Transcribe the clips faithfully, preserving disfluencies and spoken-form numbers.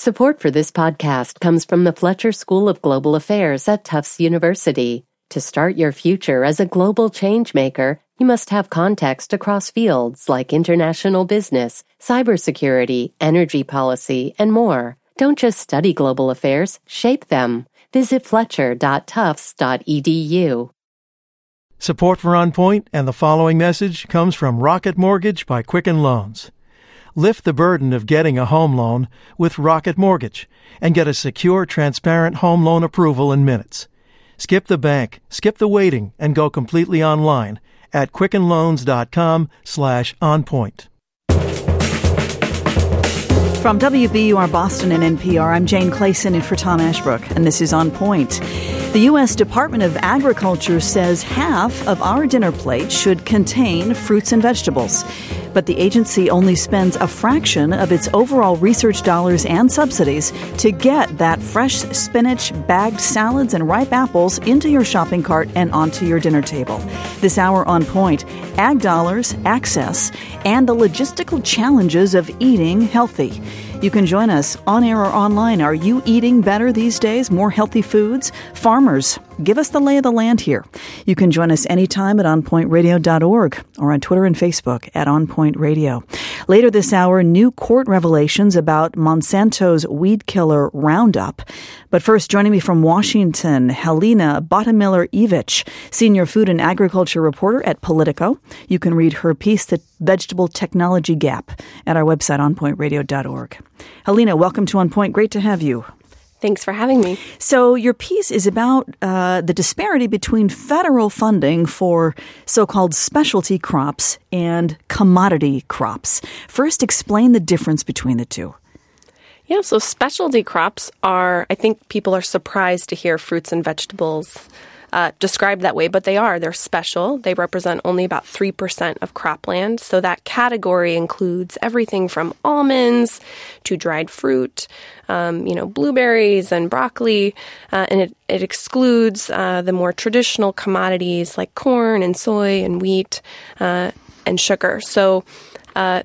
Support for this podcast comes from the Fletcher School of Global Affairs at Tufts University. To start your future as a global changemaker, you must have context across fields like international business, cybersecurity, energy policy, and more. Don't just study global affairs, shape them. Visit fletcher dot tufts dot e d u. Support for On Point and the following message comes from Rocket Mortgage by Quicken Loans. Lift the burden of getting a home loan with Rocket Mortgage and get a secure, transparent home loan approval in minutes. Skip the bank, skip the waiting, and go completely online at quickenloans.com slash onpoint. From W B U R Boston and N P R, I'm Jane Clayson in for Tom Ashbrook, and this is On Point. The U S Department of Agriculture says half of our dinner plate should contain fruits and vegetables. But the agency only spends a fraction of its overall research dollars and subsidies to get that fresh spinach, bagged salads, and ripe apples into your shopping cart and onto your dinner table. This hour On Point, ag dollars, access, and the logistical challenges of eating healthy. You can join us on air or online. Are you eating better these days? More healthy foods? Farmers, give us the lay of the land here. You can join us anytime at on point radio dot org or on Twitter and Facebook at On Point Radio. Later this hour, new court revelations about Monsanto's weed killer Roundup. But first, joining me from Washington, Helena Bottomiller-Evich, senior food and agriculture reporter at Politico. You can read her piece, The Vegetable Technology Gap, at our website, on point radio dot org. Helena, welcome to On Point. Great to have you. Thanks for having me. So your piece is about uh, the disparity between federal funding for so-called specialty crops and commodity crops. First, explain the difference between the two. Yeah, so specialty crops are, I think people are surprised to hear fruits and vegetables Uh, described that way, but they are. They're special. They represent only about three percent of cropland. So that category includes everything from almonds to dried fruit, um, you know, blueberries and broccoli, uh, and it, it excludes uh, the more traditional commodities like corn and soy and wheat uh, and sugar. So uh,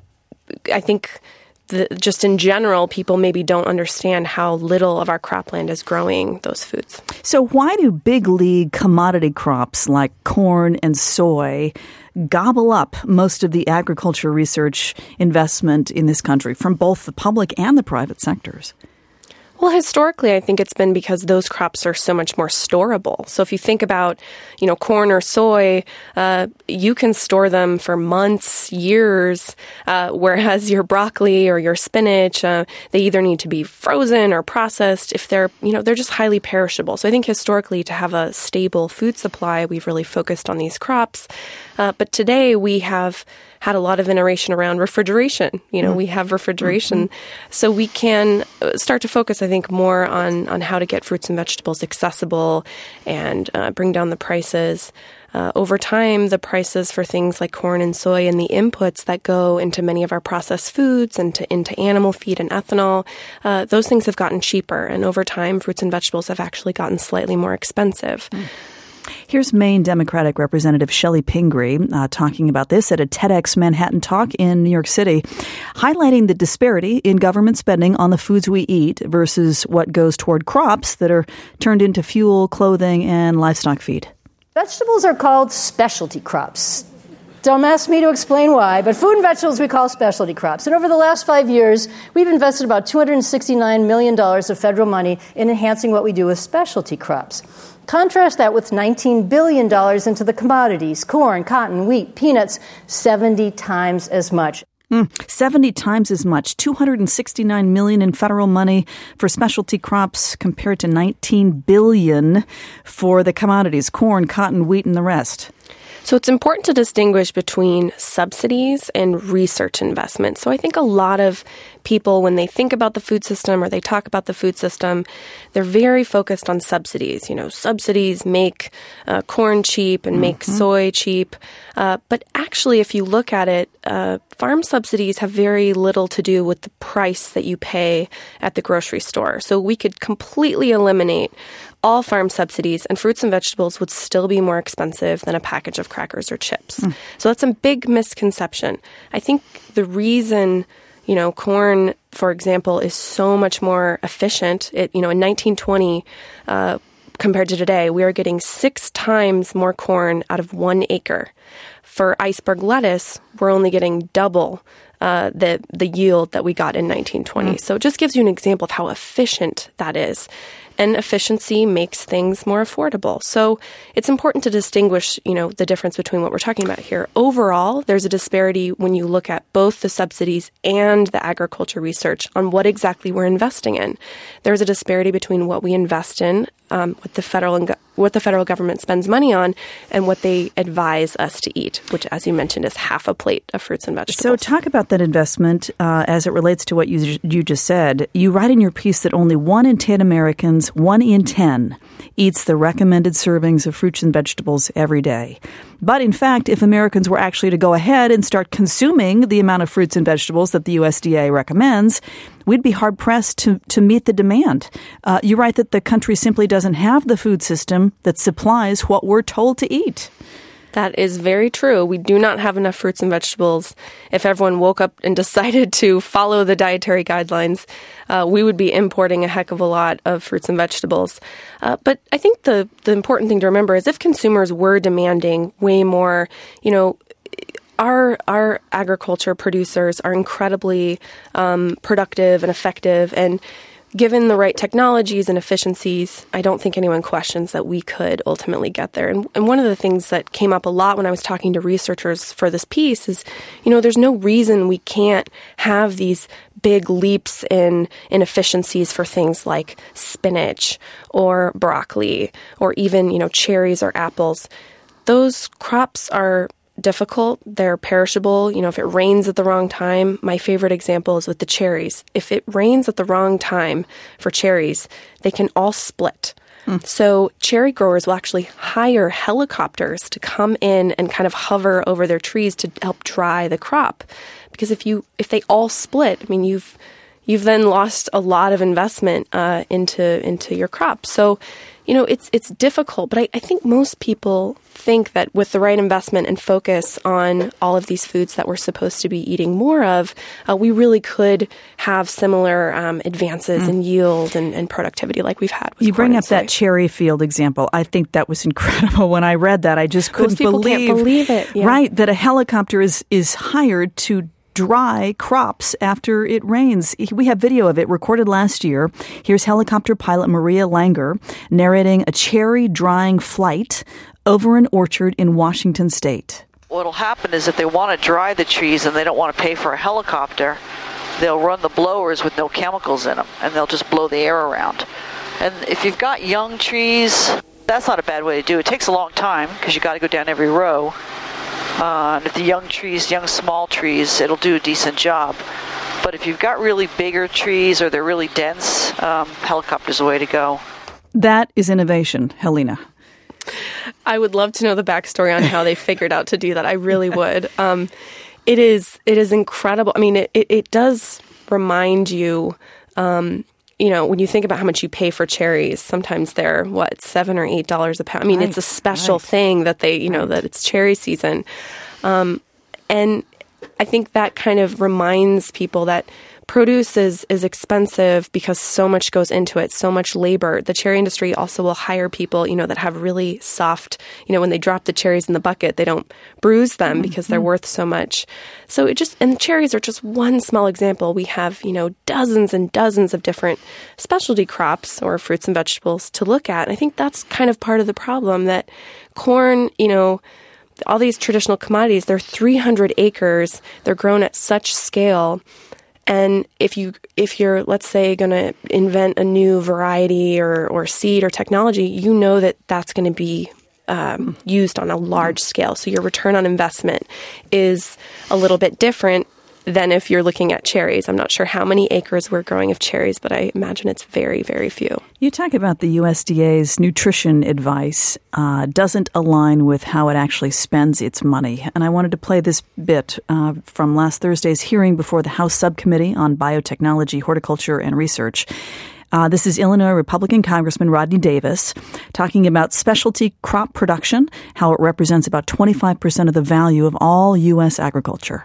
I think The, just in general, people maybe don't understand how little of our cropland is growing those foods. So why do big league commodity crops like corn and soy gobble up most of the agriculture research investment in this country from both the public and the private sectors? Well, historically, I think it's been because those crops are so much more storable. So if you think about, you know, corn or soy, uh, you can store them for months, years, uh, whereas your broccoli or your spinach, uh, they either need to be frozen or processed. If they're, you know, they're just highly perishable. So I think historically, to have a stable food supply, we've really focused on these crops. Uh, but today we have had a lot of innovation around refrigeration. You know, mm-hmm. we have refrigeration. Mm-hmm. So we can start to focus, I think, more on, on how to get fruits and vegetables accessible and uh, bring down the prices. Uh, over time, the prices for things like corn and soy and the inputs that go into many of our processed foods and to, into animal feed and ethanol, uh, those things have gotten cheaper. And over time, fruits and vegetables have actually gotten slightly more expensive. Mm. Here's Maine Democratic Representative Shelley Pingree uh, talking about this at a TEDx Manhattan talk in New York City, highlighting the disparity in government spending on the foods we eat versus what goes toward crops that are turned into fuel, clothing, and livestock feed. Vegetables are called specialty crops. Don't ask me to explain why, but food and vegetables we call specialty crops. And over the last five years, we've invested about two hundred sixty-nine million dollars of federal money in enhancing what we do with specialty crops. Contrast that with nineteen billion dollars into the commodities, corn, cotton, wheat, peanuts, seventy times as much. Mm, seventy times as much, two hundred sixty-nine million dollars in federal money for specialty crops compared to nineteen billion dollars for the commodities, corn, cotton, wheat, and the rest. So it's important to distinguish between subsidies and research investment. So I think a lot of people, when they think about the food system or they talk about the food system, they're very focused on subsidies. You know, subsidies make uh, corn cheap and make mm-hmm. soy cheap. Uh, but actually, if you look at it, uh, farm subsidies have very little to do with the price that you pay at the grocery store. So we could completely eliminate all farm subsidies, and fruits and vegetables would still be more expensive than a package of crackers or chips. Mm. So that's a big misconception. I think the reason You know, corn, for example, is so much more efficient. It, you know, in nineteen twenty, uh, compared to today, we are getting six times more corn out of one acre. For iceberg lettuce, we're only getting double uh, the the yield that we got in nineteen twenty. Mm. So it just gives you an example of how efficient that is. And efficiency makes things more affordable. So it's important to distinguish, you know, the difference between what we're talking about here. Overall, there's a disparity when you look at both the subsidies and the agriculture research on what exactly we're investing in. There's a disparity between what we invest in, um, what the federal and go- what the federal government spends money on, and what they advise us to eat, which, as you mentioned, is half a plate of fruits and vegetables. So talk about that investment uh, as it relates to what you you just said. You write in your piece that only one in ten Americans, one in ten, eats the recommended servings of fruits and vegetables every day. But in fact, if Americans were actually to go ahead and start consuming the amount of fruits and vegetables that the U S D A recommends, we'd be hard-pressed to, to meet the demand. Uh, you write that the country simply doesn't have the food system that supplies what we're told to eat. That is very true. We do not have enough fruits and vegetables. If everyone woke up and decided to follow the dietary guidelines, uh, we would be importing a heck of a lot of fruits and vegetables. Uh, but I think the, the important thing to remember is if consumers were demanding way more, you know, Our our agriculture producers are incredibly um, productive and effective, and given the right technologies and efficiencies, I don't think anyone questions that we could ultimately get there. And, and one of the things that came up a lot when I was talking to researchers for this piece is, you know, there's no reason we can't have these big leaps in, in efficiencies for things like spinach or broccoli or even, you know, cherries or apples. Those crops are difficult. They're perishable. You know, if it rains at the wrong time, my favorite example is with the cherries. If it rains at the wrong time for cherries, they can all split. Mm. So cherry growers will actually hire helicopters to come in and kind of hover over their trees to help dry the crop. Because if you if they all split, I mean, you've you've then lost a lot of investment uh, into into your crop. So, you know, it's it's difficult, but I, I think most people think that with the right investment and focus on all of these foods that we're supposed to be eating more of, uh, we really could have similar um, advances mm. in yield and, and productivity like we've had with You bring corn up that cherry field example. I think that was incredible. When I read that, I just couldn't most people believe, can't believe it. Yeah. Right, that a helicopter is is hired to dry crops after it rains. We have video of it recorded last year. Here's helicopter pilot Maria Langer narrating a cherry drying flight over an orchard in Washington State. What'll happen is if they want to dry the trees and they don't want to pay for a helicopter, they'll run the blowers with no chemicals in them, and they'll just blow the air around. And if you've got young trees, that's not a bad way to do it. It takes a long time because you got to go down every row. Uh, and if the young trees, young small trees, it'll do a decent job. But if you've got really bigger trees or they're really dense, um, helicopter's the way to go. That is innovation, Helena. I would love to know the backstory on how they figured out to do that. I really would. Um, it is it is incredible. I mean, it, it, it does remind you, um, you know, when you think about how much you pay for cherries, sometimes they're, what, seven or eight dollars a pound. I mean, right, it's a special right. thing that they, you know, right. that it's cherry season. Um, and I think that kind of reminds people that produce is, is expensive because so much goes into it, so much labor. The cherry industry also will hire people, you know, that have really soft, you know, when they drop the cherries in the bucket, they don't bruise them mm-hmm. because they're worth so much. So it just, and cherries are just one small example. We have, you know, dozens and dozens of different specialty crops or fruits and vegetables to look at. And I think that's kind of part of the problem that corn, you know, all these traditional commodities, they're three hundred acres. They're grown at such scale. And if you if you're, let's say, going to invent a new variety or, or seed or technology, you know that that's going to be um, used on a large scale. So your return on investment is a little bit different than if you're looking at cherries. I'm not sure how many acres we're growing of cherries, but I imagine it's very, very few. You talk about the U S D A's nutrition advice uh, doesn't align with how it actually spends its money. And I wanted to play this bit uh, from last Thursday's hearing before the House Subcommittee on Biotechnology, Horticulture, and Research. Uh, this is Illinois Republican Congressman Rodney Davis talking about specialty crop production, how it represents about twenty-five percent of the value of all U S agriculture.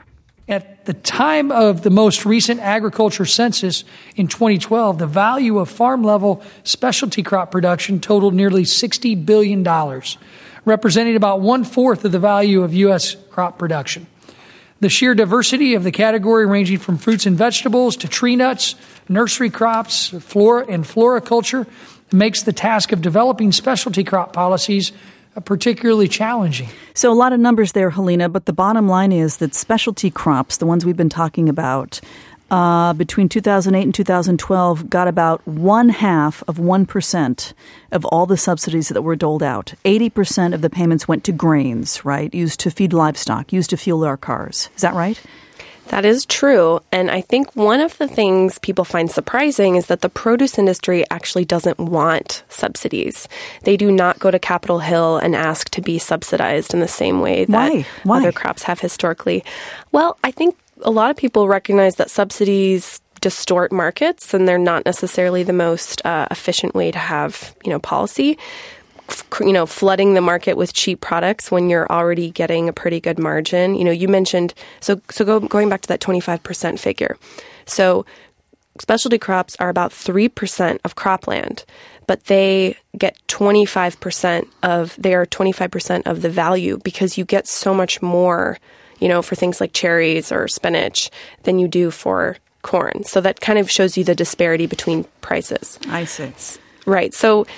At the time of the most recent agriculture census in twenty twelve, the value of farm-level specialty crop production totaled nearly sixty billion dollars, representing about one-fourth of the value of U S crop production. The sheer diversity of the category, ranging from fruits and vegetables to tree nuts, nursery crops, flora and floriculture, makes the task of developing specialty crop policies particularly challenging. So a lot of numbers there, Helena, but the bottom line is that specialty crops, the ones we've been talking about, uh, between two thousand eight and two thousand twelve got about one half of one percent of all the subsidies that were doled out. eighty percent of the payments went to grains, right, used to feed livestock, used to fuel our cars. Is that right? That is true. And I think one of the things people find surprising is that the produce industry actually doesn't want subsidies. They do not go to Capitol Hill and ask to be subsidized in the same way that Why? Why? other crops have historically. Well, I think a lot of people recognize that subsidies distort markets and they're not necessarily the most uh, efficient way to have, you know, policy. You know, flooding the market with cheap products when you're already getting a pretty good margin. You know, you mentioned, so so go, going back to that twenty-five percent figure. So specialty crops are about three percent of cropland, but they get twenty-five percent of, they are twenty-five percent of the value because you get so much more, you know, for things like cherries or spinach than you do for corn. So that kind of shows you the disparity between prices. I see. Right. So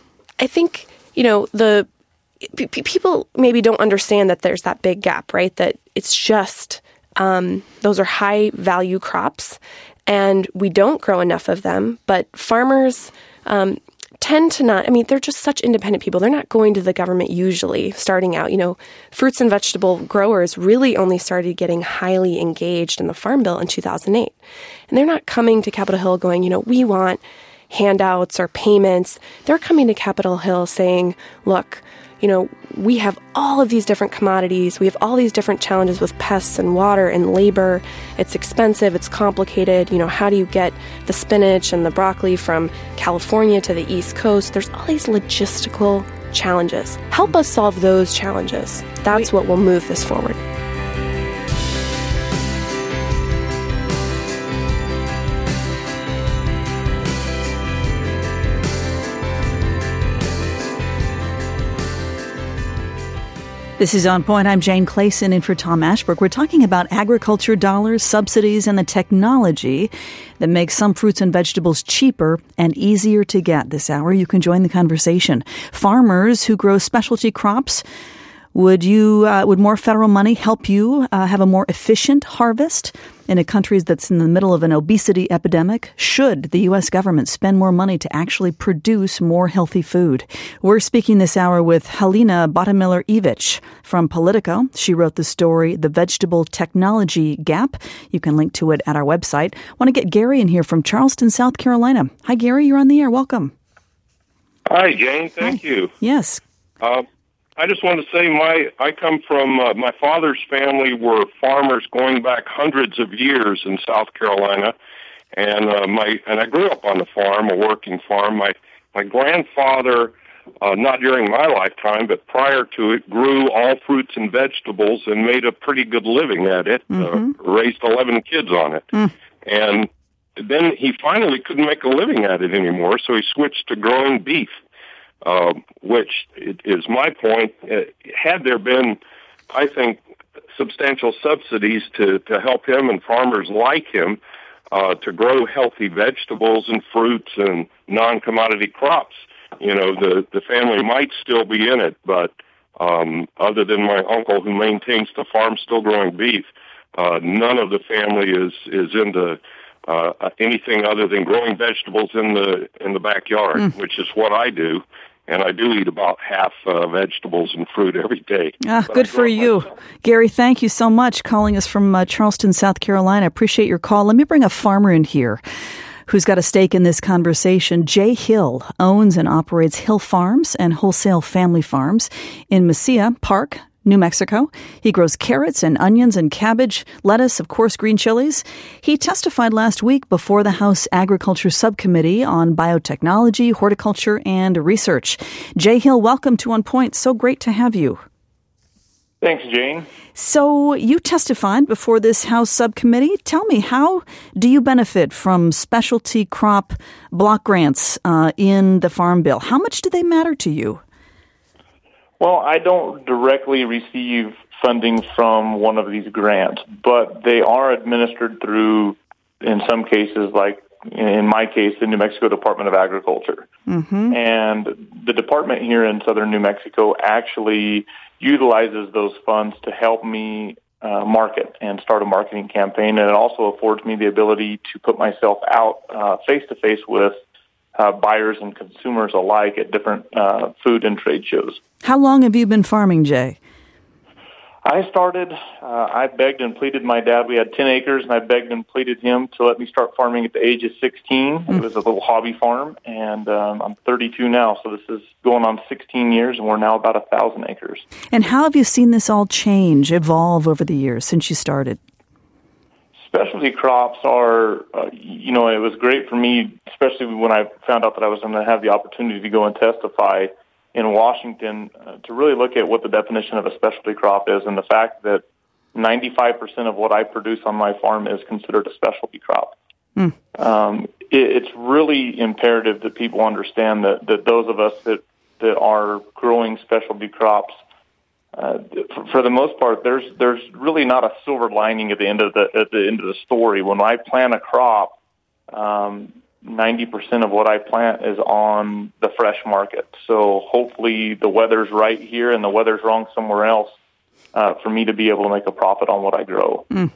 I think, you know, the p- people maybe don't understand that there's that big gap, right? That it's just um, those are high value crops and we don't grow enough of them. But farmers um, tend to not, I mean, they're just such independent people. They're not going to the government usually starting out. You know, fruits and vegetable growers really only started getting highly engaged in the Farm Bill in two thousand eight. And they're not coming to Capitol Hill going, you know, we want handouts or payments. They're coming to Capitol Hill saying, look, you know, we have all of these different commodities. We have all these different challenges with pests and water and labor. It's expensive. It's complicated. You know, how do you get the spinach and the broccoli from California to the East Coast? There's all these logistical challenges. Help us solve those challenges. That's what will move this forward. This is On Point. I'm Jane Clayson in for Tom Ashbrook. We're talking about agriculture dollars, subsidies, and the technology that makes some fruits and vegetables cheaper and easier to get. This hour, you can join the conversation. Farmers who grow specialty crops, would you, uh, would more federal money help you uh, have a more efficient harvest? In a country that's in the middle of an obesity epidemic, should the U S government spend more money to actually produce more healthy food? We're speaking this hour with Helena Bottemiller-Evich from Politico. She wrote the story, The Vegetable Technology Gap. You can link to it at our website. I want to get Gary in here from Charleston, South Carolina. Hi, Gary. You're on the air. Welcome. Hi, Jane. Thank Hi. you. Yes. Uh, I just want to say my I come from uh, my father's family were farmers going back hundreds of years in South Carolina, and uh, my and I grew up on the farm, a working farm. My my grandfather, uh, not during my lifetime, but prior to it, grew all fruits and vegetables and made a pretty good living at it. Mm-hmm. Uh, raised eleven kids on it, mm. and then he finally couldn't make a living at it anymore, so he switched to growing beef. Uh, which is my point. Uh, had there been, I think, substantial subsidies to, to help him and farmers like him uh, to grow healthy vegetables and fruits and non-commodity crops, you know, the, the family might still be in it, but um, other than my uncle who maintains the farm still growing beef, uh, none of the family is, is into uh, anything other than growing vegetables in the in the backyard, mm. which is what I do. And I do eat about half uh, vegetables and fruit every day. Ah, good for you. Myself. Gary, thank you so much calling us from uh, Charleston, South Carolina. Appreciate your call. Let me bring a farmer in here who's got a stake in this conversation. Jay Hill owns and operates Hill Farms and Wholesale Family Farms in Mesilla Park, New Mexico. He grows carrots and onions and cabbage, lettuce, of course, green chilies. He testified last week before the House Agriculture Subcommittee on Biotechnology, Horticulture, and Research. Jay Hill, welcome to On Point. So great to have you. Thanks, Jane. So you testified before this House subcommittee. Tell me, how do you benefit from specialty crop block grants uh, in the Farm Bill? How much do they matter to you? Well, I don't directly receive funding from one of these grants, but they are administered through, in some cases, like in my case, the New Mexico Department of Agriculture. Mm-hmm. And the department here in southern New Mexico actually utilizes those funds to help me uh, market and start a marketing campaign. And it also affords me the ability to put myself out uh, face-to-face with uh, buyers and consumers alike at different uh, food and trade shows. How long have you been farming, Jay? I started, uh, I begged and pleaded my dad. We had ten acres, and I begged and pleaded him to let me start farming at the age of sixteen. Mm. It was a little hobby farm, and um, I'm thirty-two now, so this is going on sixteen years, and we're now about one thousand acres. And how have you seen this all change, evolve over the years since you started? Specialty crops are, uh, you know, it was great for me, especially when I found out that I was going to have the opportunity to go and testify in Washington, uh, to really look at what the definition of a specialty crop is, and the fact that ninety-five percent of what I produce on my farm is considered a specialty crop. Mm. Um, it, it's really imperative that people understand that, that those of us that, that are growing specialty crops, uh, for, for the most part, there's there's really not a silver lining at the end of the at the end of the story. When I plant a crop, um, ninety percent of what I plant is on the fresh market. So hopefully the weather's right here and the weather's wrong somewhere else uh, for me to be able to make a profit on what I grow. Mm.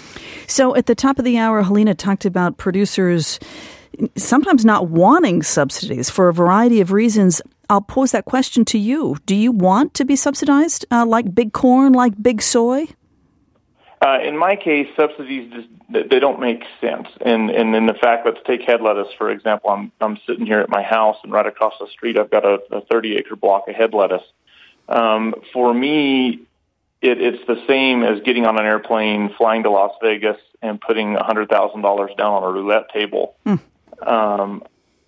So at the top of the hour, Helena talked about producers sometimes not wanting subsidies for a variety of reasons. I'll pose that question to you. Do you want to be subsidized uh, like big corn, like big soy? Uh, in my case, subsidies just, they don't make sense. And and in the fact, let's take head lettuce, for example. I'm I'm sitting here at my house, and right across the street, I've got a, a thirty acre block of head lettuce. Um, for me, it, it's the same as getting on an airplane, flying to Las Vegas, and putting one hundred thousand dollars down on a roulette table. Mm. Um,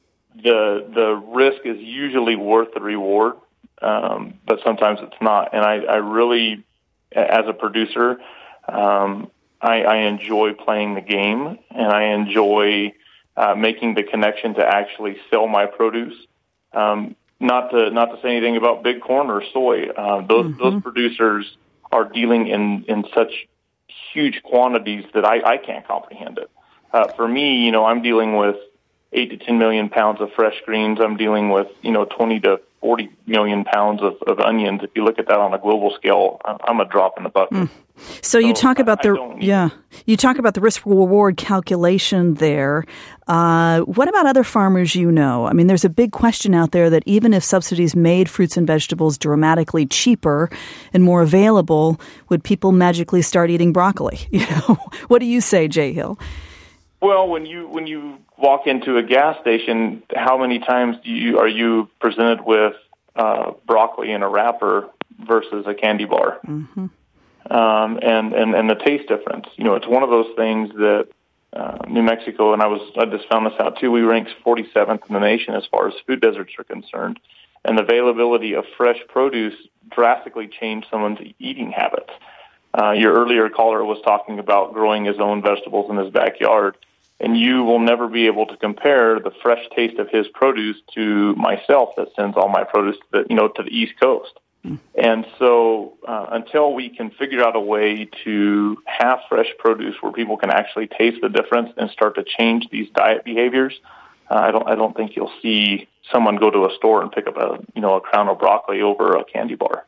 the the risk is usually worth the reward, um, but sometimes it's not. And I, I really, as a producer, Um, I, I enjoy playing the game, and I enjoy uh, making the connection to actually sell my produce. Um, not to not to say anything about big corn or soy. Uh, those mm-hmm. those producers are dealing in, in such huge quantities that I, I can't comprehend it. Uh, for me, you know, I'm dealing with eight to ten million pounds of fresh greens. I'm dealing with you know twenty to forty million pounds of, of onions. If you look at that on a global scale, I'm a drop in the bucket. Mm. So, so you talk about the yeah, you talk about the risk reward calculation there. Uh, what about other farmers you know? I mean, there's a big question out there that even if subsidies made fruits and vegetables dramatically cheaper and more available, would people magically start eating broccoli? You know, what do you say, Jay Hill? Well, when you when you walk into a gas station, how many times do you are you presented with uh, broccoli in a wrapper versus a candy bar? Mm-hmm. Um, and, and, and the taste difference. You know, it's one of those things that uh, New Mexico, and I was I just found this out too, we rank forty-seventh in the nation as far as food deserts are concerned. And the availability of fresh produce drastically changed someone's eating habits. Uh, your earlier caller was talking about growing his own vegetables in his backyard, and you will never be able to compare the fresh taste of his produce to myself that sends all my produce to the, you know, to the East Coast. And so uh, until we can figure out a way to have fresh produce where people can actually taste the difference and start to change these diet behaviors, uh, I don't I don't think you'll see someone go to a store and pick up a you know a crown of broccoli over a candy bar.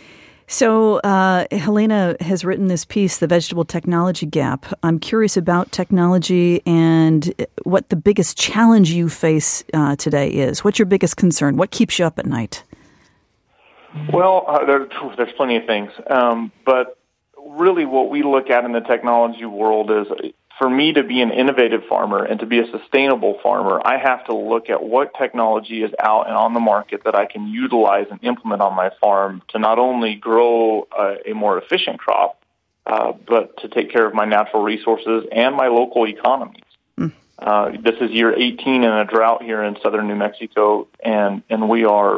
So uh, Helena has written this piece, The Vegetable Technology Gap. I'm curious about technology and what the biggest challenge you face uh, today is. What's your biggest concern? What keeps you up at night? Well, uh, there, there's plenty of things. Um, but really what we look at in the technology world is, for me to be an innovative farmer and to be a sustainable farmer, I have to look at what technology is out and on the market that I can utilize and implement on my farm to not only grow uh, a more efficient crop, uh, but to take care of my natural resources and my local economies. Mm. Uh, this is year eighteen in a drought here in southern New Mexico, and, and we are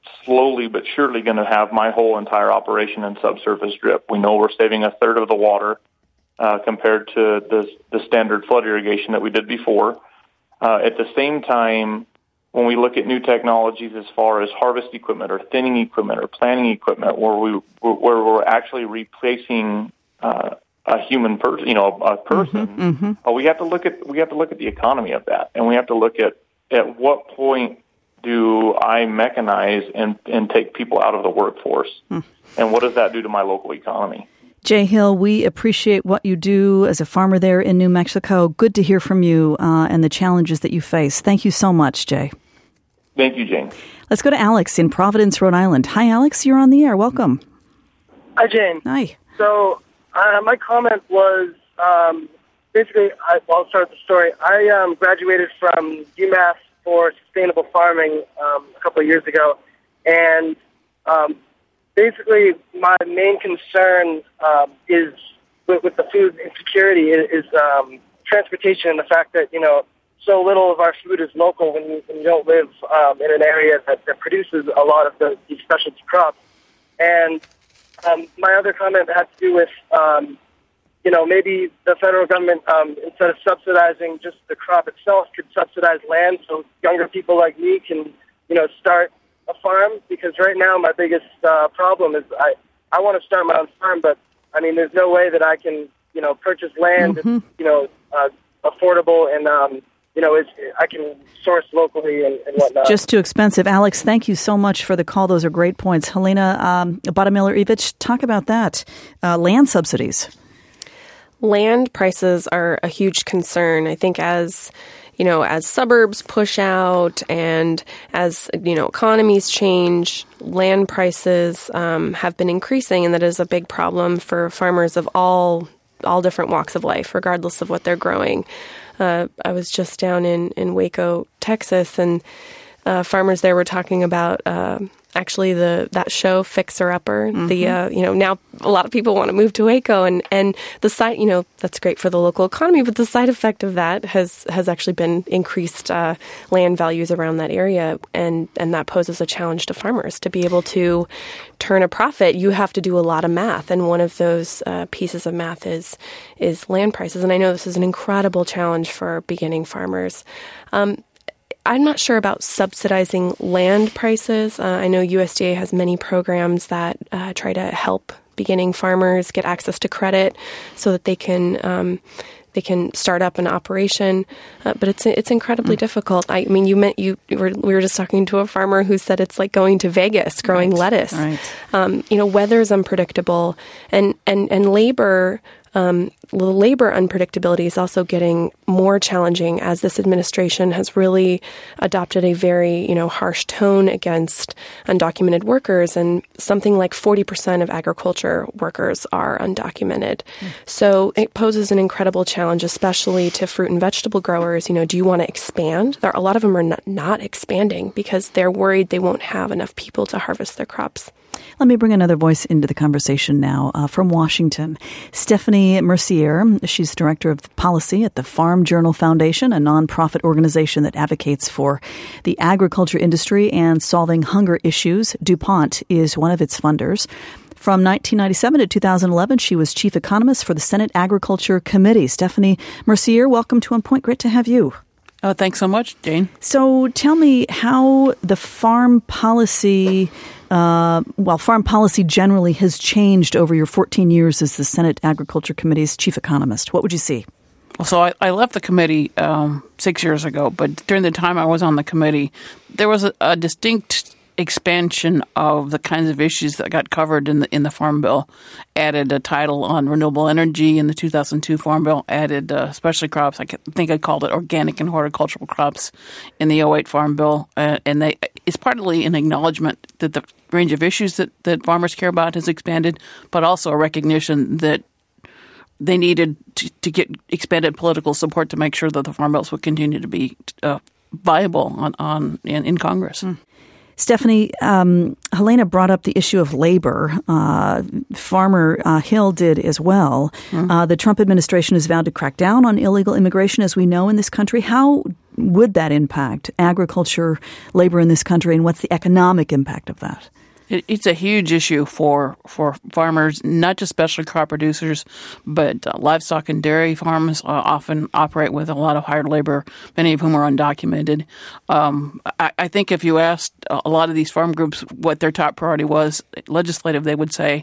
slowly but surely going to have my whole entire operation in subsurface drip. We know we're saving a third of the water uh, compared to the, the standard flood irrigation that we did before. Uh, at the same time, when we look at new technologies as far as harvest equipment or thinning equipment or planting equipment, where we where we're actually replacing uh, a human person, you know, a person, mm-hmm, mm-hmm. Uh, we have to look at we have to look at the economy of that, and we have to look at at what point do I mechanize and and take people out of the workforce, mm. and what does that do to my local economy? Jay Hill, we appreciate what you do as a farmer there in New Mexico. Good to hear from you uh, and the challenges that you face. Thank you so much, Jay. Thank you, Jane. Let's go to Alex in Providence, Rhode Island. Hi, Alex. You're on the air. Welcome. Hi, Jane. Hi. So uh, my comment was um, basically, I, well, I'll start the story. I um, graduated from UMass for sustainable farming um, a couple of years ago, and um, basically my main concern um, is with, with the food insecurity is, is um, transportation and the fact that, you know, so little of our food is local when you, when you don't live um, in an area that, that produces a lot of the, these specialty crops. And um, my other comment had to do with, um, you know, maybe the federal government, um, instead of subsidizing just the crop itself, could subsidize land so younger people like me can, you know, start a farm. Because right now my biggest uh, problem is I, I want to start my own farm, but, I mean, there's no way that I can, you know, purchase land, mm-hmm. you know, uh, affordable and, um, you know, it's, I can source locally and, and whatnot. Just too expensive. Alex, thank you so much for the call. Those are great points. Helena um, Bada-Miller-Evich, talk about that. Uh, land subsidies. Land prices are a huge concern. I think as, you know, as suburbs push out and as, you know, economies change, land prices um, have been increasing, and that is a big problem for farmers of all all different walks of life, regardless of what they're growing. Uh, I was just down in, in Waco, Texas, and uh, farmers there were talking about uh, actually the that show Fixer Upper. Mm-hmm. The uh, you know now a lot of people want to move to Waco, and, and the side you know that's great for the local economy, but the side effect of that has has actually been increased uh, land values around that area, and and that poses a challenge to farmers to be able to turn a profit. You have to do a lot of math, and one of those uh, pieces of math is is land prices. And I know this is an incredible challenge for beginning farmers. Um, I'm not sure about subsidizing land prices. Uh, I know U S D A has many programs that uh, try to help beginning farmers get access to credit so that they can um, they can start up an operation. Uh, but it's it's incredibly mm. difficult. I mean, you meant you, you were we were just talking to a farmer who said it's like going to Vegas growing right. lettuce. Right. Um, you know, weather is unpredictable, and and and labor. Um, the labor unpredictability is also getting more challenging as this administration has really adopted a very, you know, harsh tone against undocumented workers, and something like forty percent of agriculture workers are undocumented. Mm. So it poses an incredible challenge, especially to fruit and vegetable growers. You know, do you want to expand? There, a lot of them are not, not expanding because they're worried they won't have enough people to harvest their crops. Let me bring another voice into the conversation now uh, from Washington. Stephanie Mercier, she's director of policy at the Farm Journal Foundation, a nonprofit organization that advocates for the agriculture industry and solving hunger issues. DuPont is one of its funders. From nineteen ninety-seven to two thousand eleven, she was chief economist for the Senate Agriculture Committee. Stephanie Mercier, welcome to On Point. Great to have you. Oh, thanks so much, Jane. So tell me how the farm policy, uh, well, farm policy generally has changed over your fourteen years as the Senate Agriculture Committee's chief economist. What would you see? Well, so I, I left the committee um, six years ago, but during the time I was on the committee, there was a, a distinct expansion of the kinds of issues that got covered in the in the Farm Bill. Added a title on renewable energy in the two thousand two Farm Bill. Added uh, specialty crops. I think I called it organic and horticultural crops in the oh eight Farm Bill. Uh, and they, it's partly an acknowledgement that the range of issues that, that farmers care about has expanded, but also a recognition that they needed to, to get expanded political support to make sure that the Farm Bills would continue to be uh, viable on, on in, in Congress. Mm. Stephanie, um, Helena brought up the issue of labor. Uh, Farmer uh, Hill did as well. Mm-hmm. Uh, the Trump administration has vowed to crack down on illegal immigration, as we know in this country. How would that impact agriculture, labor in this country, and what's the economic impact of that? It, it's a huge issue for, for farmers, not just specialty crop producers, but uh, livestock and dairy farms uh, often operate with a lot of hired labor, many of whom are undocumented. Um, I, I think if you asked a lot of these farm groups what their top priority was, legislative, they would say,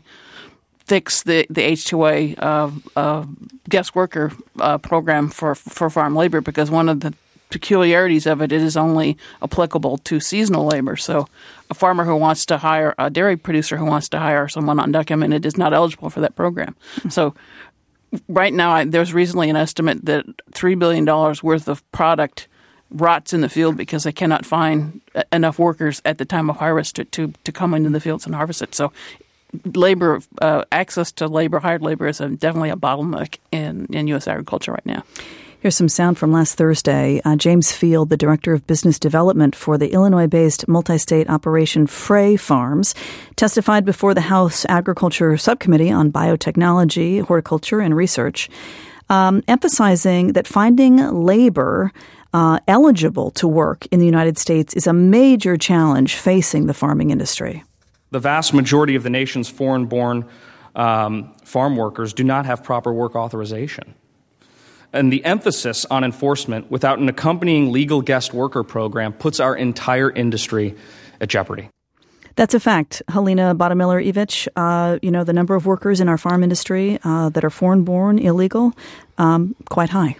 fix the, the H two A uh, uh, guest worker uh, program for, for farm labor, because one of the peculiarities of it, it is only applicable to seasonal labor. So a farmer who wants to hire, a dairy producer who wants to hire someone undocumented is not eligible for that program. Mm-hmm. So right now, I, there's recently an estimate that three billion dollars worth of product rots in the field because they cannot find enough workers at the time of harvest to, to, to come into the fields and harvest it. So labor, uh, access to labor, hired labor is a, definitely a bottleneck in, in U S agriculture right now. Here's some sound from last Thursday. Uh, James Field, the Director of Business Development for the Illinois-based multi-state operation Frey Farms, testified before the House Agriculture Subcommittee on Biotechnology, Horticulture, and Research, um, emphasizing that finding labor uh, eligible to work in the United States is a major challenge facing the farming industry. The vast majority of the nation's foreign-born um, farm workers do not have proper work authorization. And the emphasis on enforcement without an accompanying legal guest worker program puts our entire industry at jeopardy. That's a fact. Helena Bottomiller-Evich, uh, you know, the number of workers in our farm industry uh, that are foreign-born, illegal, um, quite high.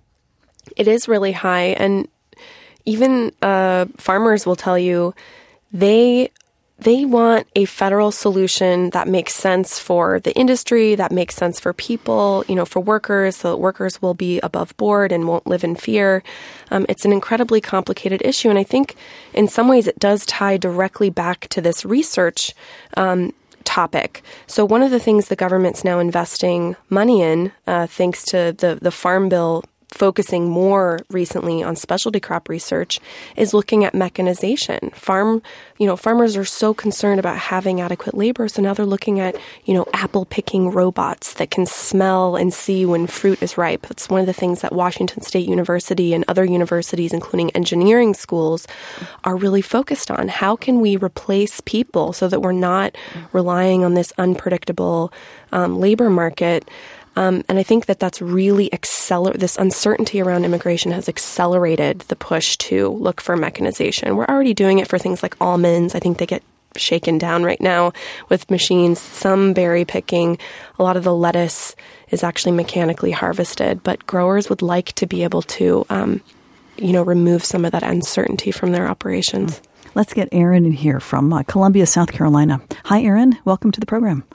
It is really high. And even uh, farmers will tell you they They want a federal solution that makes sense for the industry, that makes sense for people, you know, for workers, so that workers will be above board and won't live in fear. Um, it's an incredibly complicated issue. And I think in some ways it does tie directly back to this research um, topic. So one of the things the government's now investing money in, uh, thanks to the, the Farm Bill focusing more recently on specialty crop research, is looking at mechanization. Farm, you know, farmers are so concerned about having adequate labor, so now they're looking at, you know, apple picking robots that can smell and see when fruit is ripe. That's one of the things that Washington State University and other universities, including engineering schools, are really focused on. How can we replace people so that we're not relying on this unpredictable um, labor market? Um, and I think that that's really acceler- this uncertainty around immigration has accelerated the push to look for mechanization. We're already doing it for things like almonds. I think they get shaken down right now with machines. Some berry picking, a lot of the lettuce is actually mechanically harvested. But growers would like to be able to, um, you know, remove some of that uncertainty from their operations. Let's get Aaron in here from uh, Columbia, South Carolina. Hi, Aaron. Welcome to the program.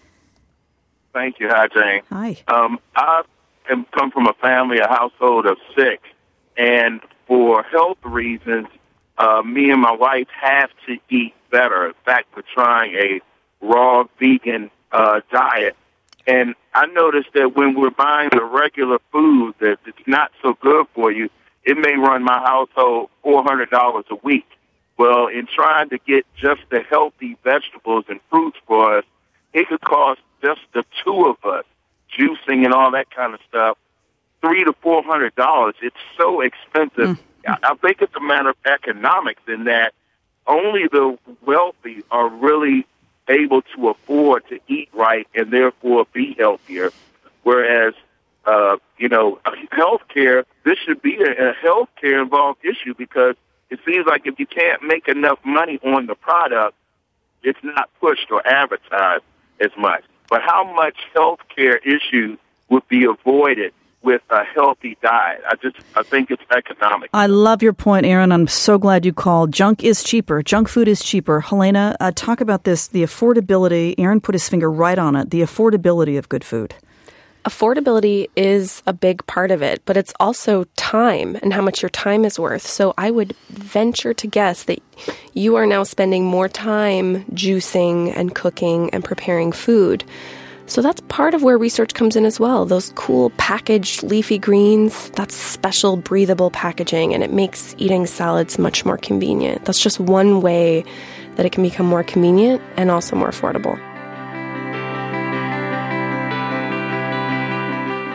Thank you. Hi, Jane. Hi. Um, I am come from a family, a household of six, and for health reasons, uh, me and my wife have to eat better. In fact, we're trying a raw vegan uh, diet, and I noticed that when we're buying the regular food that it's not so good for you, it may run my household four hundred dollars a week. Well, in trying to get just the healthy vegetables and fruits for us, it could cost just the two of us, juicing and all that kind of stuff, three to four hundred dollars. It's so expensive. Mm. I, I think it's a matter of economics in that only the wealthy are really able to afford to eat right and therefore be healthier. Whereas, uh, you know, healthcare, this should be a, a healthcare involved issue because it seems like if you can't make enough money on the product, it's not pushed or advertised as much. But how much healthcare issues would be avoided with a healthy diet? I just, I think it's economic. I love your point, Aaron. I'm so glad you called. Junk is cheaper. Junk food is cheaper. Helena, uh, talk about this, the affordability. Aaron put his finger right on it, the affordability of good food. Affordability is a big part of it, but it's also time and how much your time is worth. So I would venture to guess that you are now spending more time juicing and cooking and preparing food. So that's part of where research comes in as well. Those cool packaged leafy greens, that's special breathable packaging, and it makes eating salads much more convenient. That's just one way that it can become more convenient and also more affordable.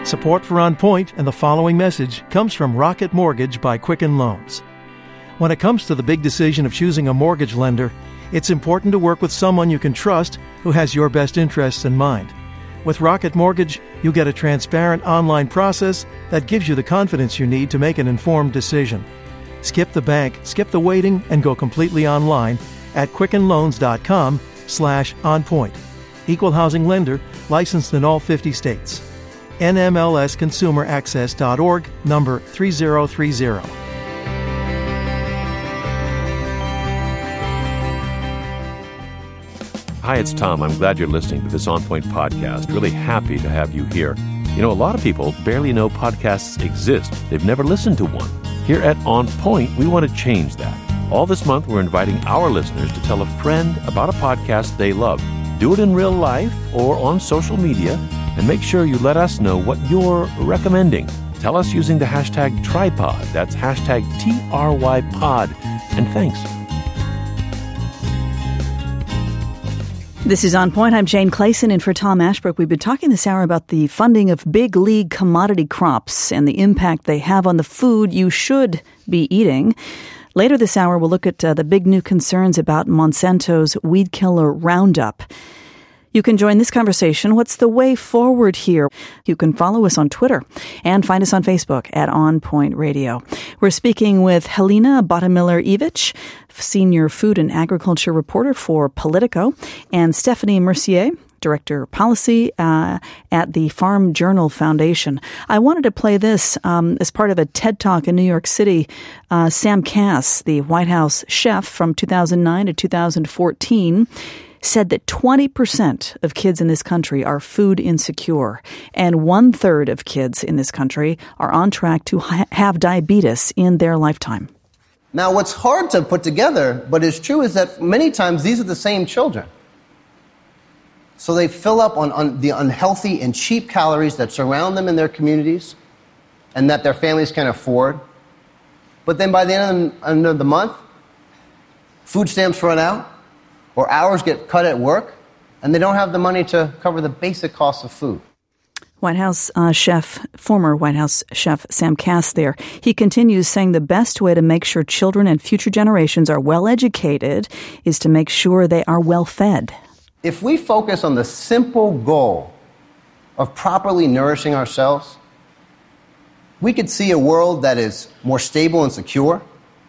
Support for On Point and the following message comes from Rocket Mortgage by Quicken Loans. When it comes to the big decision of choosing a mortgage lender, it's important to work with someone you can trust who has your best interests in mind. With Rocket Mortgage, you get a transparent online process that gives you the confidence you need to make an informed decision. Skip the bank, skip the waiting, and go completely online at quickenloans.com slash onpoint. Equal housing lender, licensed in all fifty states. N M L S consumer access dot org, number three zero three zero. Hi, it's Tom. I'm glad you're listening to this On Point podcast. Really happy to have you here. You know, a lot of people barely know podcasts exist. They've never listened to one. Here at On Point, we want to change that. All this month, we're inviting our listeners to tell a friend about a podcast they love. Do it in real life or on social media, and make sure you let us know what you're recommending. Tell us using the hashtag tripod. That's hashtag T R Y pod. And thanks. This is On Point. I'm Jane Clayson, and for Tom Ashbrook, we've been talking this hour about the funding of big league commodity crops and the impact they have on the food you should be eating. Later this hour, we'll look at uh, the big new concerns about Monsanto's weed killer Roundup. You can join this conversation. What's the way forward here? You can follow us on Twitter and find us on Facebook at On Point Radio. We're speaking with Helena Bottomiller-Evich, Senior Food and Agriculture Reporter for Politico, and Stephanie Mercier, Director of Policy uh, at the Farm Journal Foundation. I wanted to play this um, as part of a TED Talk in New York City. Uh, Sam Kass, the White House chef from two thousand nine to two thousand fourteen, said that twenty percent of kids in this country are food insecure, and one-third of kids in this country are on track to ha- have diabetes in their lifetime. Now, what's hard to put together, but is true, is that many times these are the same children. So they fill up on, on the unhealthy and cheap calories that surround them in their communities and that their families can afford. But then by the end of, end of the month, food stamps run out, or hours get cut at work, and they don't have the money to cover the basic costs of food. White House uh, chef, former White House chef Sam Kass there. He continues saying the best way to make sure children and future generations are well educated is to make sure they are well fed. If we focus on the simple goal of properly nourishing ourselves, we could see a world that is more stable and secure.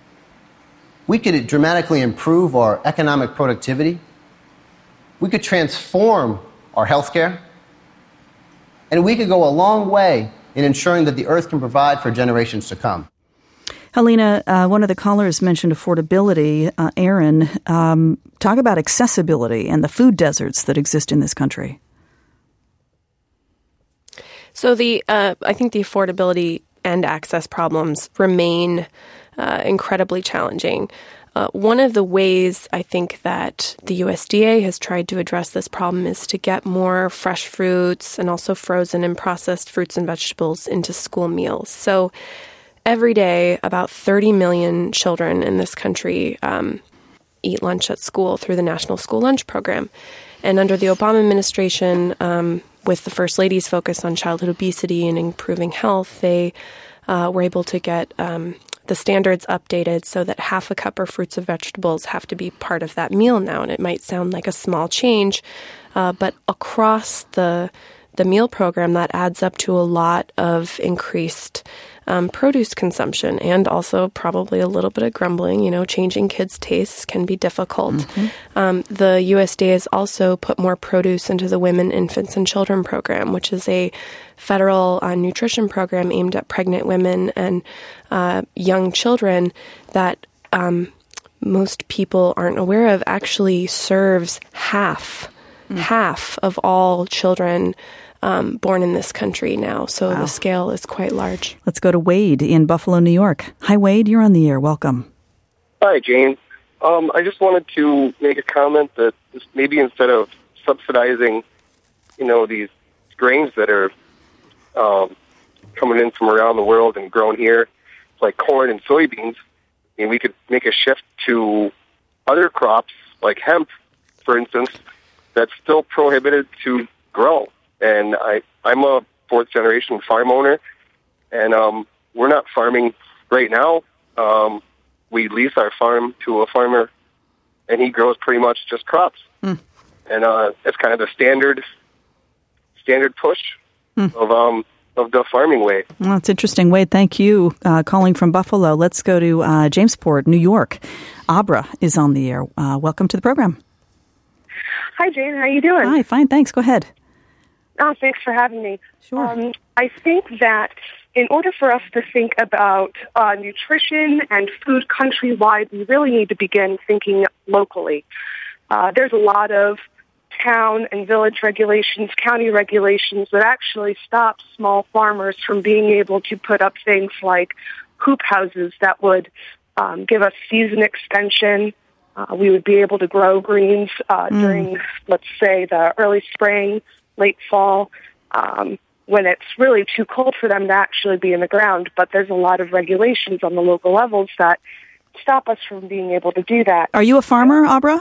We could dramatically improve our economic productivity. We could transform our healthcare. And we could go a long way in ensuring that the earth can provide for generations to come. Helena, uh, one of the callers mentioned affordability. Uh, Aaron, um, talk about accessibility and the food deserts that exist in this country. So the uh, I think the affordability and access problems remain uh, incredibly challenging. Uh, one of the ways I think that the U S D A has tried to address this problem is to get more fresh fruits and also frozen and processed fruits and vegetables into school meals. So every day, about thirty million children in this country um, eat lunch at school through the National School Lunch Program. And under the Obama administration, um, with the First Lady's focus on childhood obesity and improving health, they uh, were able to get um, the standards updated so that half a cup of fruits and vegetables have to be part of that meal now. And it might sound like a small change, uh, but across the the meal program, that adds up to a lot of increased um, produce consumption and also probably a little bit of grumbling. You know, changing kids' tastes can be difficult. Mm-hmm. Um, the U S D A has also put more produce into the Women, Infants, and Children program, which is a federal uh, nutrition program aimed at pregnant women and uh, young children that um, most people aren't aware of, actually serves half, mm. half of all children Um, born in this country now. So wow. The scale is quite large. Let's go to Wade in Buffalo, New York. Hi, Wade. You're on the air. Welcome. Hi, Jane. Um, I just wanted to make a comment that maybe instead of subsidizing, you know, these grains that are um, coming in from around the world and grown here, like corn and soybeans, I mean, we could make a shift to other crops like hemp, for instance, that's still prohibited to grow. And I, I'm a fourth generation farm owner, and um, we're not farming right now. Um, we lease our farm to a farmer, and he grows pretty much just crops. Mm. And uh, it's kind of the standard standard push mm. of um, of the farming way. Well, it's interesting. Wade, thank you. Uh, calling from Buffalo. Let's go to uh, Jamesport, New York. Abra is on the air. Uh, welcome to the program. Hi, Jane. How you doing? Hi, fine. Thanks. Go ahead. Oh, thanks for having me. Sure. Um, I think that in order for us to think about uh, nutrition and food countrywide, we really need to begin thinking locally. Uh, there's a lot of town and village regulations, county regulations that actually stop small farmers from being able to put up things like hoop houses that would um, give us season extension. Uh, we would be able to grow greens uh, mm. during, let's say, the early spring, late fall, um, when it's really too cold for them to actually be in the ground. But there's a lot of regulations on the local levels that stop us from being able to do that. Are you a farmer, Abra?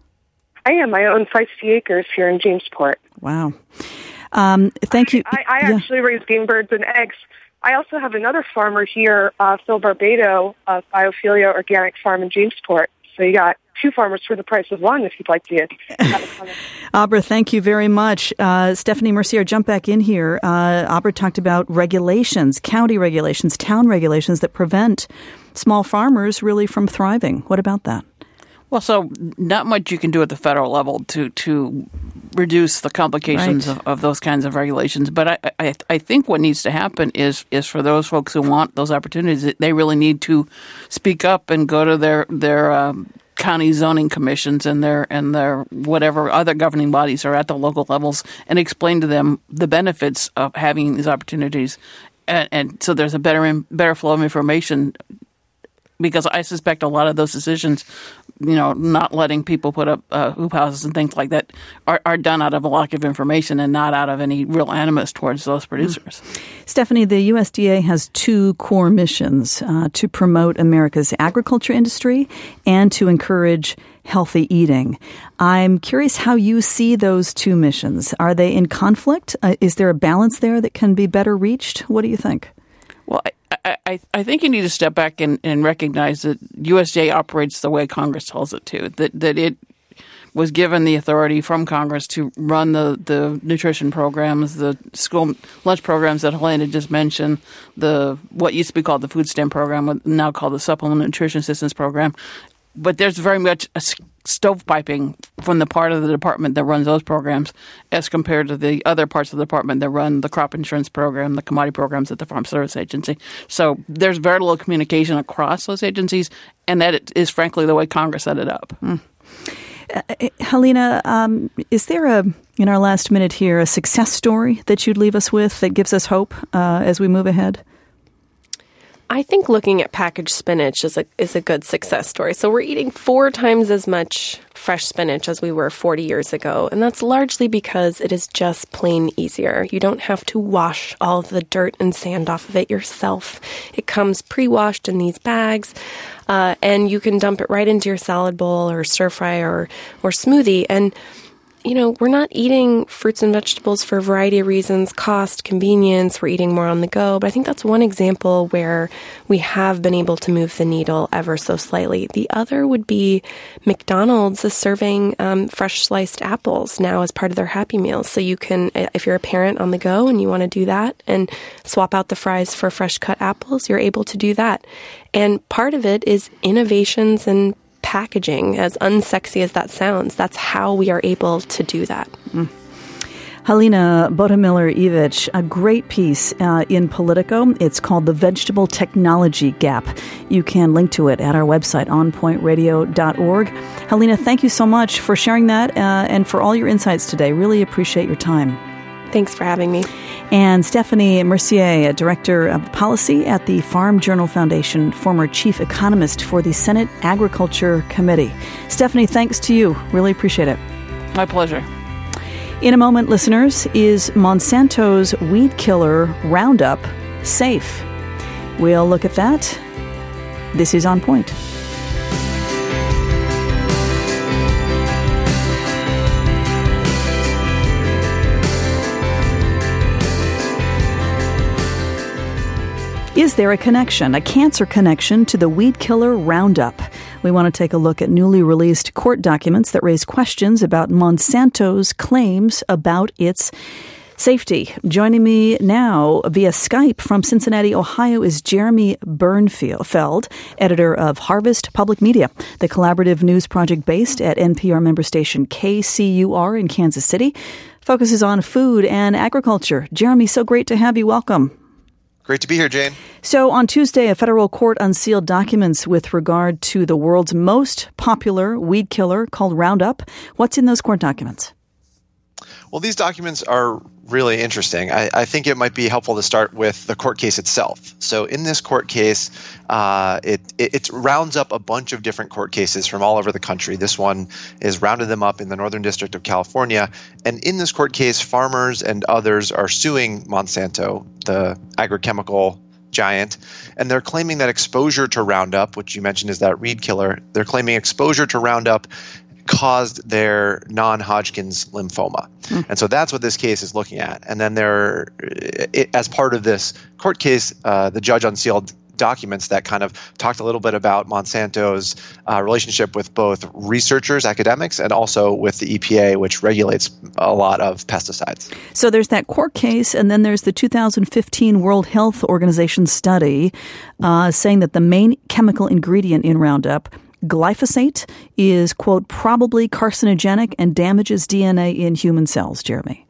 I am. I own feisty acres here in Jamesport. Wow. Um, thank you. I, I yeah. actually raise game birds and eggs. I also have another farmer here, uh, Phil Barbado of Biophilia Organic Farm in Jamesport. So you got two farmers for the price of one, if you'd like to have a comment. Abra, thank you very much. Uh, Stephanie Mercier, jump back in here. Uh, Abra talked about regulations, county regulations, town regulations that prevent small farmers really from thriving. What about that? Well, so not much you can do at the federal level to to reduce the complications right. of, of those kinds of regulations. But I, I I think what needs to happen is is for those folks who want those opportunities, they really need to speak up and go to their their um, county zoning commissions and their and their whatever other governing bodies are at the local levels and explain to them the benefits of having these opportunities, and, and so there's a better better flow of information. Because I suspect a lot of those decisions, you know, not letting people put up uh, hoop houses and things like that are, are done out of a lack of information and not out of any real animus towards those producers. Mm. Stephanie, the U S D A has two core missions uh, to promote America's agriculture industry and to encourage healthy eating. I'm curious how you see those two missions. Are they in conflict? Uh, is there a balance there that can be better reached? What do you think? Well, I, I, I think you need to step back and, and recognize that U S D A operates the way Congress tells it to, that that it was given the authority from Congress to run the, the nutrition programs, the school lunch programs that Helena just mentioned, the what used to be called the food stamp program, now called the Supplemental Nutrition Assistance Program. But there's very much a stovepiping from the part of the department that runs those programs as compared to the other parts of the department that run the crop insurance program, the commodity programs at the Farm Service Agency. So there's very little communication across those agencies, and that is frankly the way Congress set it up. Mm. Uh, Helena, um, is there a, in our last minute here, a success story that you'd leave us with that gives us hope uh, as we move ahead? I think looking at packaged spinach is a is a good success story. So we're eating four times as much fresh spinach as we were forty years ago, and that's largely because it is just plain easier. You don't have to wash all of the dirt and sand off of it yourself. It comes pre-washed in these bags, uh, and you can dump it right into your salad bowl or stir fry or or smoothie. And you know, we're not eating fruits and vegetables for a variety of reasons, cost, convenience, we're eating more on the go. But I think that's one example where we have been able to move the needle ever so slightly. The other would be McDonald's is serving um, fresh sliced apples now as part of their Happy Meals. So you can, if you're a parent on the go and you want to do that and swap out the fries for fresh cut apples, you're able to do that. And part of it is innovations and packaging, as unsexy as that sounds. That's how we are able to do that. Mm. Helena Botemiller-Ivich, a great piece uh, in Politico. It's called The Vegetable Technology Gap. You can link to it at our website, on point radio dot org. Helena, thank you so much for sharing that uh, and for all your insights today. Really appreciate your time. Thanks for having me. And Stephanie Mercier, Director of Policy at the Farm Journal Foundation, former Chief Economist for the Senate Agriculture Committee. Stephanie, thanks to you. Really appreciate it. My pleasure. In a moment, listeners, is Monsanto's weed killer Roundup safe? We'll look at that. This is On Point. Is there a connection, a cancer connection, to the weed killer Roundup? We want to take a look at newly released court documents that raise questions about Monsanto's claims about its safety. Joining me now via Skype from Cincinnati, Ohio, is Jeremy Bernfeld, editor of Harvest Public Media, the collaborative news project based at N P R member station K C U R in Kansas City. Focuses on food and agriculture. Jeremy, so great to have you. Welcome. Great to be here, Jane. So on Tuesday, a federal court unsealed documents with regard to the world's most popular weed killer called Roundup. What's in those court documents? Well, these documents are really interesting. I, I think it might be helpful to start with the court case itself. So in this court case, uh, it, it, it rounds up a bunch of different court cases from all over the country. This one is rounded them up in the Northern District of California. And in this court case, farmers and others are suing Monsanto, the agrochemical giant, and they're claiming that exposure to Roundup, which you mentioned is that weed killer, they're claiming exposure to Roundup caused their non-Hodgkin's lymphoma. Mm. And so that's what this case is looking at. And then there, it, as part of this court case, uh, the judge unsealed documents that kind of talked a little bit about Monsanto's uh, relationship with both researchers, academics, and also with the E P A, which regulates a lot of pesticides. So there's that court case, and then there's the two thousand fifteen World Health Organization study uh, saying that the main chemical ingredient in Roundup, glyphosate, is, quote, probably carcinogenic and damages D N A in human cells. Jeremy.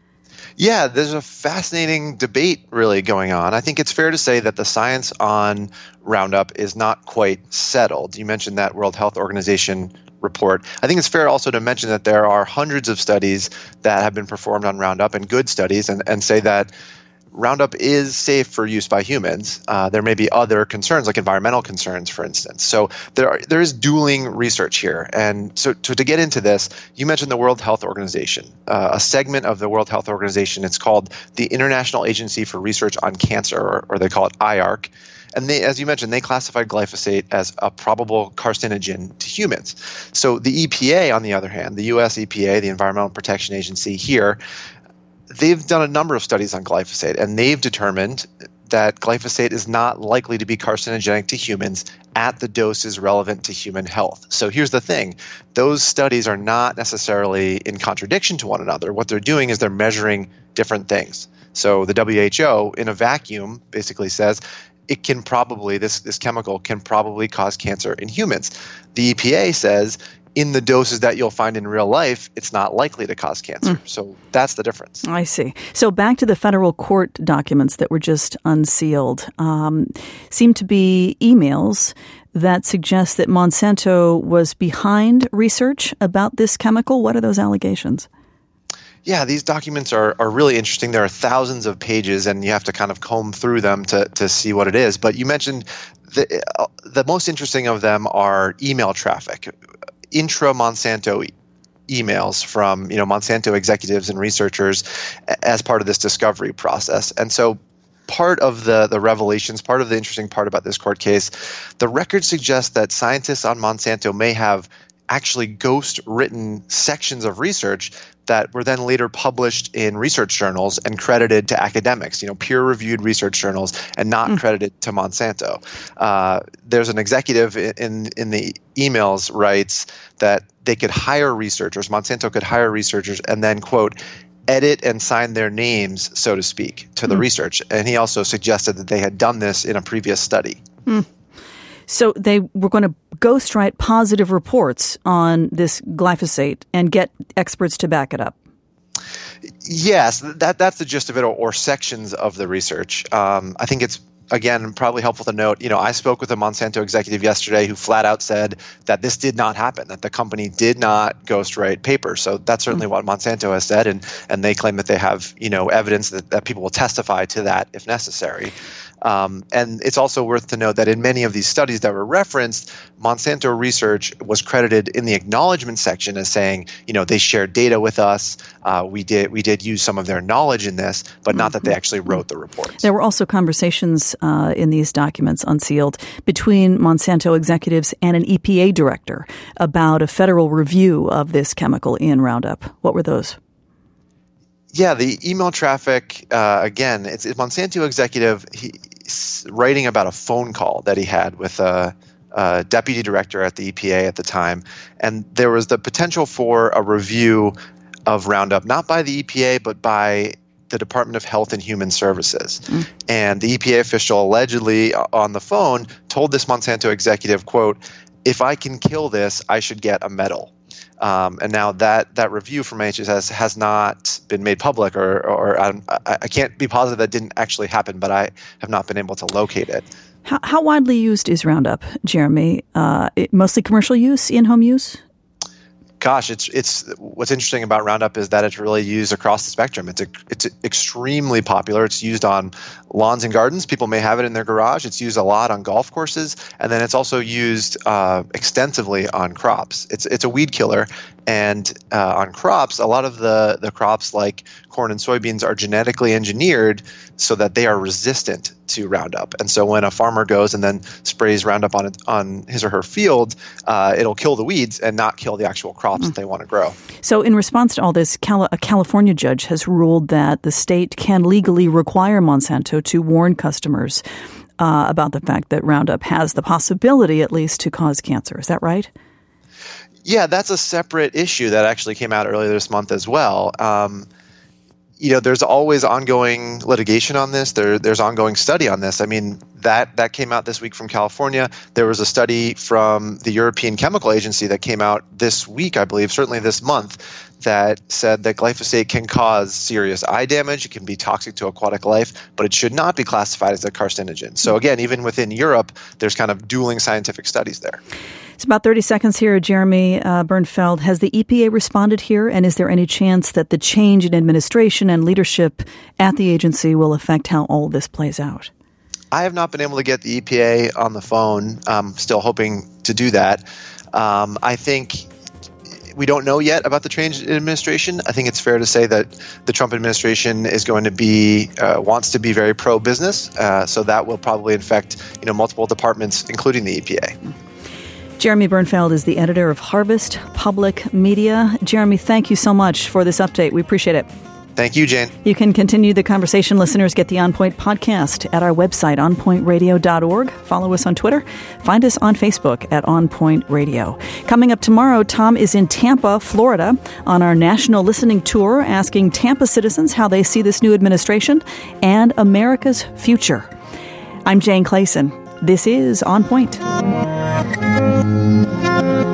Yeah, there's a fascinating debate really going on. I think it's fair to say that the science on Roundup is not quite settled. You mentioned that World Health Organization report. I think it's fair also to mention that there are hundreds of studies that have been performed on Roundup, and good studies, and, and say that Roundup is safe for use by humans. Uh, there may be other concerns, like environmental concerns, for instance. So there are, there is dueling research here. And so, so to get into this, you mentioned the World Health Organization, uh, a segment of the World Health Organization. It's called the International Agency for Research on Cancer, or, or they call it I A R C. And they, as you mentioned, they classified glyphosate as a probable carcinogen to humans. So the E P A, on the other hand, the U S E P A, the Environmental Protection Agency here, they've done a number of studies on glyphosate, and they've determined that glyphosate is not likely to be carcinogenic to humans at the doses relevant to human health. So here's the thing. Those studies are not necessarily in contradiction to one another. What they're doing is they're measuring different things. So the W H O, in a vacuum, basically says it can probably, this, this chemical can probably cause cancer in humans. The E P A says in the doses that you'll find in real life, it's not likely to cause cancer. Mm. So that's the difference. I see. So back to the federal court documents that were just unsealed, um, seem to be emails that suggest that Monsanto was behind research about this chemical. What are those allegations? Yeah, these documents are, are really interesting. There are thousands of pages, and you have to kind of comb through them to, to see what it is. But you mentioned the, uh, the most interesting of them are email traffic. Intra-Monsanto emails from, you know, Monsanto executives and researchers as part of this discovery process. And so part of the, the revelations, part of the interesting part about this court case, the record suggests that scientists on Monsanto may have actually ghost-written sections of research that were then later published in research journals and credited to academics, you know, peer-reviewed research journals, and not mm. credited to Monsanto. Uh, there's an executive in in the emails writes that they could hire researchers, Monsanto could hire researchers, and then, quote, edit and sign their names, so to speak, to the mm. research. And he also suggested that they had done this in a previous study. Mm. So they were going to ghostwrite positive reports on this glyphosate and get experts to back it up. Yes, that that's the gist of it, or, or sections of the research. Um, I think it's, again, probably helpful to note, you know, I spoke with a Monsanto executive yesterday who flat out said that this did not happen, that the company did not ghostwrite papers. So that's certainly mm-hmm. what Monsanto has said, and and they claim that they have, you know, evidence that, that people will testify to that if necessary. Um, and it's also worth to note that in many of these studies that were referenced, Monsanto research was credited in the acknowledgement section as saying, you know, they shared data with us. Uh, we did we did use some of their knowledge in this, but mm-hmm. not that they actually wrote the reports. There were also conversations uh, in these documents unsealed between Monsanto executives and an E P A director about a federal review of this chemical in Roundup. What were those? Yeah, the email traffic, uh, again, it's a Monsanto executive. He, writing about a phone call that he had with a, a deputy director at the E P A at the time, and there was the potential for a review of Roundup, not by the E P A, but by the Department of Health and Human Services. Mm. And the E P A official allegedly on the phone told this Monsanto executive, quote, "If I can kill this, I should get a medal." Um, and now that, that review from H H S has not been made public, or, or I, I can't be positive that didn't actually happen, but I have not been able to locate it. How, how widely used is Roundup, Jeremy? Uh, it, mostly commercial use, in-home use? Gosh, it's it's what's interesting about Roundup is that it's really used across the spectrum. It's a, it's extremely popular. It's used on lawns and gardens. People may have it in their garage. It's used a lot on golf courses, and then it's also used uh, extensively on crops. It's it's a weed killer, and uh, on crops, a lot of the the crops like corn and soybeans are genetically engineered so that they are resistant to Roundup. And so when a farmer goes and then sprays Roundup on it, on his or her field, uh, it'll kill the weeds and not kill the actual crops mm. that they want to grow. So in response to all this, Cali- a California judge has ruled that the state can legally require Monsanto to warn customers uh, about the fact that Roundup has the possibility, at least, to cause cancer. Is that right? Yeah, that's a separate issue that actually came out earlier this month as well. Um, You know, there's always ongoing litigation on this. There, there's ongoing study on this. I mean, that that came out this week from California. There was a study from the European Chemical Agency that came out this week, I believe, certainly this month, that said that glyphosate can cause serious eye damage. It can be toxic to aquatic life, but it should not be classified as a carcinogen. So again, even within Europe, there's kind of dueling scientific studies there. It's about thirty seconds here. Jeremy uh, Bernfeld, has the E P A responded here? And is there any chance that the change in administration and leadership at the agency will affect how all this plays out? I have not been able to get the E P A on the phone. I'm still hoping to do that. Um, I think we don't know yet about the change in administration. I think it's fair to say that the Trump administration is going to be uh, wants to be very pro-business. Uh, so that will probably affect, you know, multiple departments, including the E P A. Jeremy Bernfeld is the editor of Harvest Public Media. Jeremy, thank you so much for this update. We appreciate it. Thank you, Jane. You can continue the conversation. Listeners, get the On Point podcast at our website, on point radio dot org. Follow us on Twitter. Find us on Facebook at On Point Radio. Coming up tomorrow, Tom is in Tampa, Florida, on our national listening tour, asking Tampa citizens how they see this new administration and America's future. I'm Jane Clayson. This is On Point.